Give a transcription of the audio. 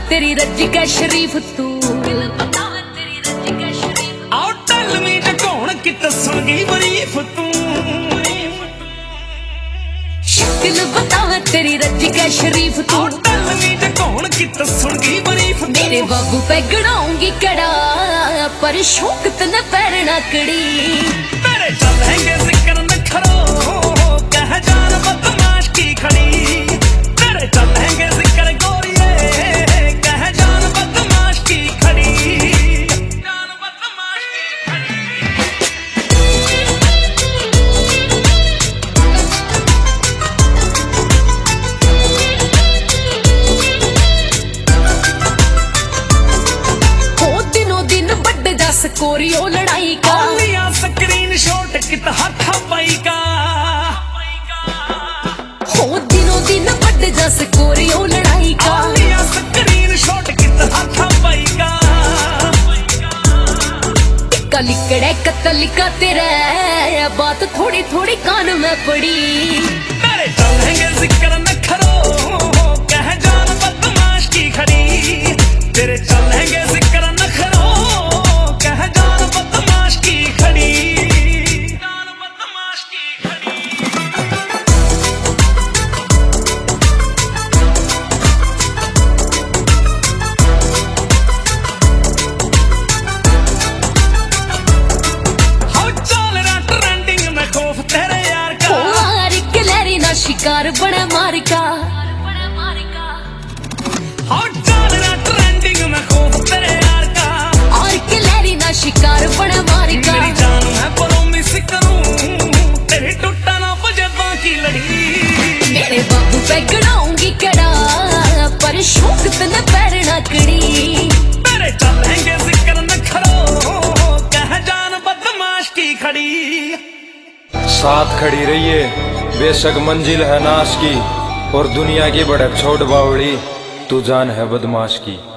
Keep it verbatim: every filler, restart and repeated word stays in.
तेरी रज्जी का शरीफ तू, दिल बतावा तेरी रज्जी का शरीफ। आओ टल में जगौण की तसणगी बरीफ तू, शक्ल बतावा तेरी रज्जी का शरीफ तू। आओ टल में जगौण की तसणगी बरीफ तू। मेरे बाबू पे गड़ाऊंगी कड़ा, पर शौक तने पैरना कड़ी। तेरे चलेंगे जिक्र नखरो, कह जान बदमाश की खड़ी। तेरे चलेंगे जिक्र गोरिये, कह जान बदमाश की खड़ी। जान बदमाश की खड़ी। हो दिनों दिन बड़े दस कोरियो लड़ाई का, लिया स्क्रीन शॉट कित हाथा पाई का। हो दिनों दिन बड़े दस कोरियो लड़ाई का, लिया स्क्रीन शॉट कित हाथा पाई का। टिक्का लिकड़े कत्ल का तेरा, बात थोड़ी थोड़ी कान में पड़ी। तेरे चलेंगे जिक्र नखरो, कह जान बदमाश की खड़ी। तेरे चलेंगे जिक्र नखरो, कह जान बदमाश की खड़ी। जान बदमाश की खड़ी। हाउ चल रहा ट्रेंडिंग में खौफ तेरे यार का। मार के लहरी ना शिकार बड़ा मार का, हाउ चल रहा ट्रेंडिंग में खौफ तेरे यार का। और के लहरी ना शिकार बड़ा मार का। मेरी जान मैं प्रोमिस करूं, तेरी टूटा ना बजबा की लड़ी। मेरे बाबू पे गड़ाऊंगी कड़ा, पर शौक तने पैरना कड़ी। तेरे चलेंगे जिक्र नखरो, कह जान बदमाश की खड़ी। साथ खड़ी रहिए, बेशक मंजिल है नाश की, और दुनिया की भड़क छोड़ बावड़ी, तू जान है बदमाश की।